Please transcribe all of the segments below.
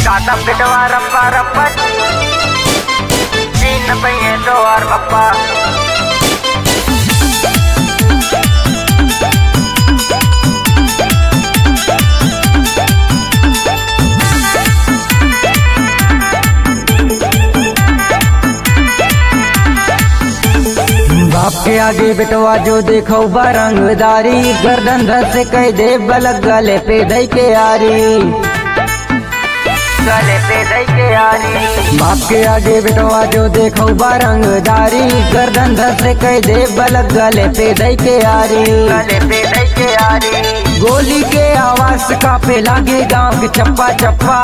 काटा पिटवा रप्पा रप्पा चीन पहिए तो और पप्पा बाप के आगे बेटवा जो देखो बरंगदारी गर्दन धर से कह दे बलक गले पे दई के यारी गले पे दई के यारी। बाप के आगे बेटवा जो देखो बरंगदारी गर्दन धर से कह दे बलक गले पे दई के यारी गले पे दई के यारी। गोली के आवाज का पे लागे गाँव के चप्पा चप्पा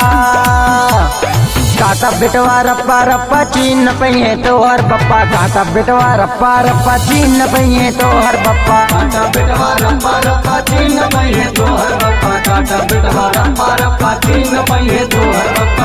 काटा बेटवा रप्पा रप्पा चीन पहिए तो हर बप्पा काटा बेटवा रप्पा रप्पा चीन पहिए तो हर बप्पा काटा बेटवा रप्पा रप्पा चीन पहिए तो हर बप्पा काटा बेटवा रप्पा रप्पा चीन पहिए तो हर बप्पा।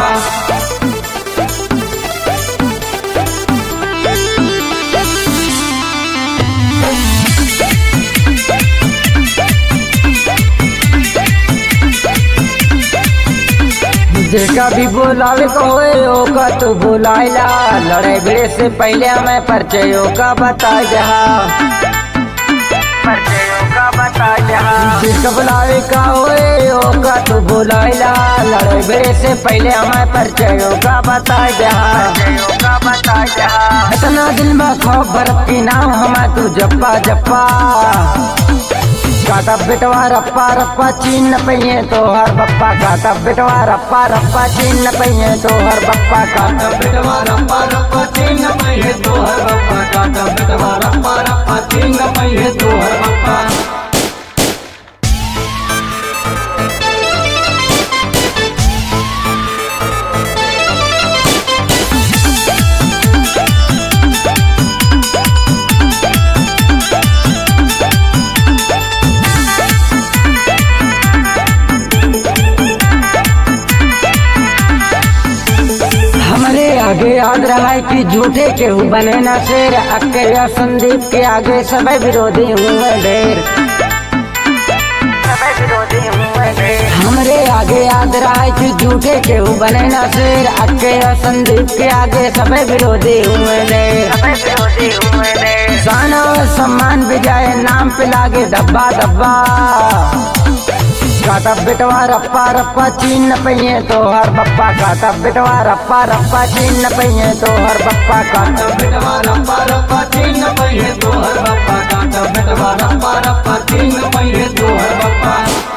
जेका भी बोलावे कहोए ओका तो बुलाइला लड़ाई भिड़े से पहले मैं परिचय का बता जहा परिचय का बता जहा। जेका बुलावे का होए ओका तो बुलाइला लड़ाई भिड़े से पहले मैं परिचय का बता जहा। इतना दिल में खौफ बरत की नाम हमार तू जप्पा जप्पा काटा बेटवा रप्पा रप्पा चीन पहिए तो हर बप्पा काटा बेटवा रप्पा रप्पा चीन पहिए तो हर बप्पा काटा बेटवा रप्पा रप्पा चीन पहिए तो हर बप्पा काटा बेटवा रप्पा रप्पा चीन पहिए तो हर बप्पा। आगे याद रहा है कि झूठे केहू बने न शेर अक्के या संदीप के आगे सब विरोधी हुए ढेर हमरे आगे याद रहा है कि झूठे केहू बने न शेर अक्के या संदीप के आगे सब विरोधी हुए ढेर शान और सम्मान विजय नाम पे लागे धब्बा धब्बा काटा बेटवा रप्पा रप्पा चीन पहिए तो हर बप्पा काटा बेटवा रप्पा रप्पा चीन पहिए तो हर बप्पा काटा बेटवा रप्पा रप्पा चीन पहिए तो हर बप्पा काटा बेटवा रप्पा रप्पा चीन पहिए तो हर बप्पा।